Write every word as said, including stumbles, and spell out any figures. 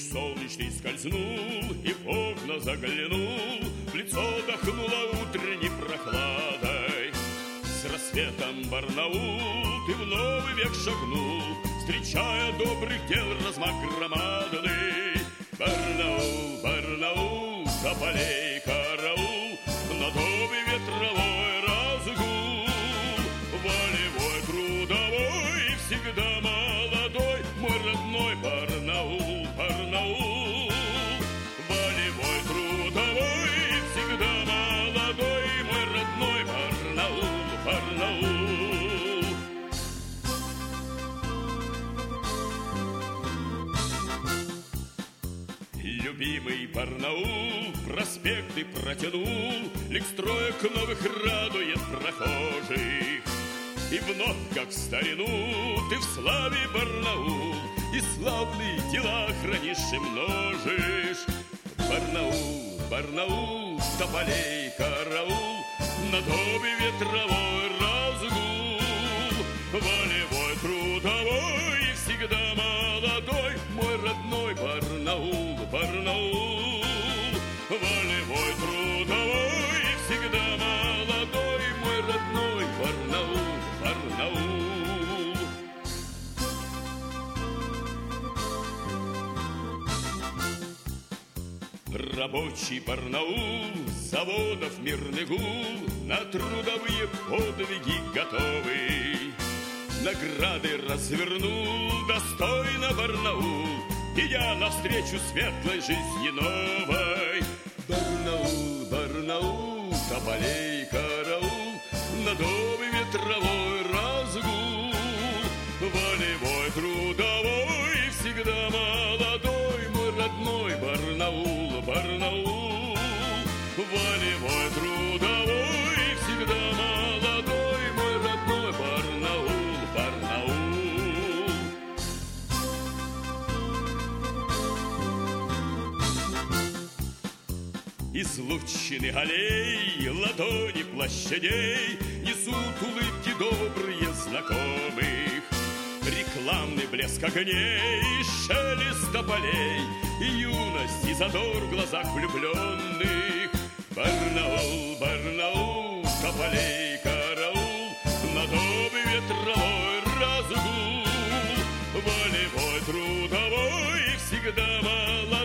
солнечный скользнул и в окна заглянул, в лицо дохнуло утренней прохладой. С рассветом, Барнаул, ты в новый век шагнул, встречая добрых дел размах громадный. Барнаул, Барнаул, тополей караул, на добе ветровой разгул. Волевой, трудовой, всегда молодой, мой родной Барнаул, Барнаул. Волевой, трудовой, всегда молодой, мой родной Барнаул, Барнаул. Любимый Барнаул проспекты протянул, лик строек новых радует прохожих. И вновь, как в старину, ты в славе, Барнаул, и славные дела хранишь и множишь. Барнаул, Барнаул, тополей караул, на добе ветровой разгул. Волевой, трудовой, всегда молодой, мой родной Барнаул, Барнаул. Волевой, трудовой, всегда молодой, мой родной Барнаул, Барнаул. Рабочий Барнаул, заводов мирный гул, на трудовые подвиги готовый. Награды развернул достойно Барнаул, идя навстречу светлой жизни новой. Барнаул, Барнаул, тополей караул, на добе ветровой разгул. Волевой, трудовой, всегда молодой, мой родной Барнаул, Барнаул. Волевой, трудовой, всегда молодой, мой родной Барнаул, Барнаул. Из лучины аллей, ладони площадей несут улыбки добрые знакомых. Рекламный блеск огней, шелест тополей и юность, и задор в глазах влюбленных. Барнаул, Барнаул, тополей караул, на добе ветровой разгул. Волевой, трудовой, всегда молодой,